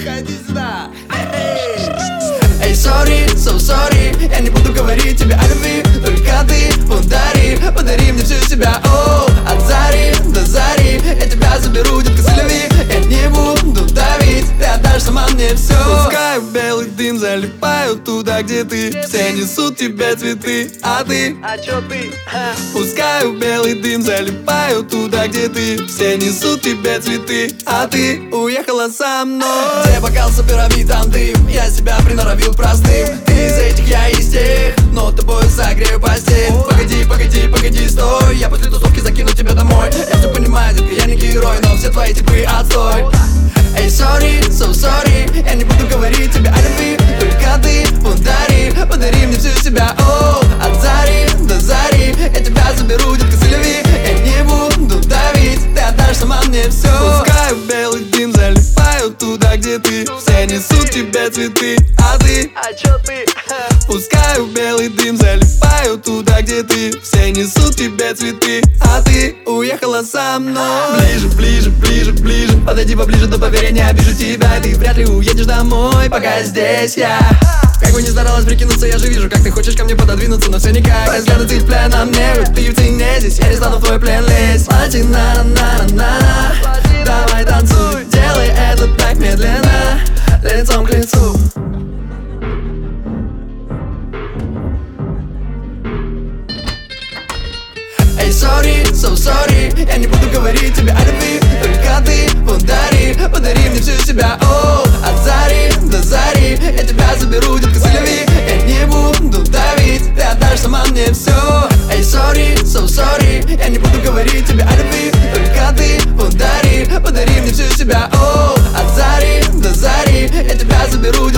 Подходи сюда. Эй, sorry, so sorry, я не буду говорить тебе о любви, только ты подари мне всю себя. О, от зари до зари я тебя заберу, детка, с любви. Я не буду давить, ты отдашь сама мне все. Пускаю белый дым, залипаю туда, где ты. Все несут тебе цветы, а ты? А чё ты? Пускаю белый дым, залипаю туда, где ты. Все несут тебе цветы, а ты уехала со мной. Где бокал с пирамидом дым, я себя приноровил простым. Ты из этих, я из тех, но тобой согрею постель. Погоди, стой, я после тусовки закину тебя домой. Я все понимаю, детка, я не герой, но все твои типы отстой. Эй, sorry, so sorry, я не буду говорить тебе о любви, только ты подари мне всю себя. О, от зари до зари я тебя заберу, детка, с любви. Я не буду давить, ты отдашь сама мне все. Пускаю белый дым, залипаю туда, где ты. Все несут тебе цветы, а ты? А чё ты? Пускаю белый дым, залипаю туда, где ты. Все несут тебе цветы, а ты уехала со мной. Ближе, подойди поближе, до поверения обижу тебя. Ты вряд ли уедешь домой, пока здесь я. Как бы ни старалась прикинуться, я же вижу, как ты хочешь ко мне пододвинуться, но все никак. Взгляды ты в плен на мне, хоть ты в цене здесь, я не стану в твой плен лезть. На-на-на-на-на, давай танцуй, делай это так медленно, лицом к лицу. Эй, sorry, so sorry, я не буду говорить тебе о любви, только ты подари мне всю себя. О, от зари до зари я тебя заберу, детка, с любви. Я не буду давить, ты отдашь сама мне все. Эй, sorry, so sorry, я не буду говорить тебе о любви, только ты подари мне всю себя. О, от зари до зари я тебя заберу,